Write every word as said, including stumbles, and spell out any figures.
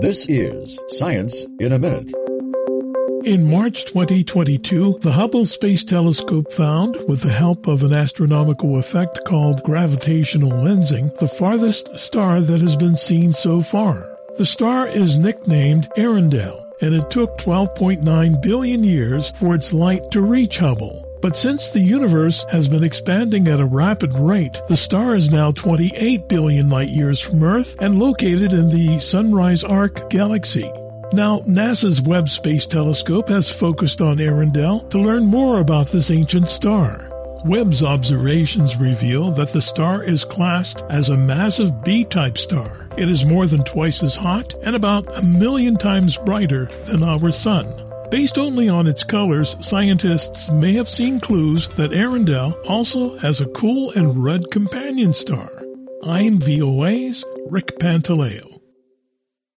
This is Science in a Minute. In March twenty twenty-two, the Hubble Space Telescope found, with the help of an astronomical effect called gravitational lensing, the farthest star that has been seen so far. The star is nicknamed Earendel, and it took twelve point nine billion years for its light to reach Hubble. But since the universe has been expanding at a rapid rate, the star is now twenty-eight billion light-years from Earth and located in the Sunrise Arc galaxy. Now, NASA's Webb Space Telescope has focused on Earendel to learn more about this ancient star. Webb's observations reveal that the star is classed as a massive B-type star. It is more than twice as hot and about a million times brighter than our Sun. Based only on its colors, scientists may have seen clues that Earendel also has a cool and red companion star. I'm V O A's Rick Pantaleo.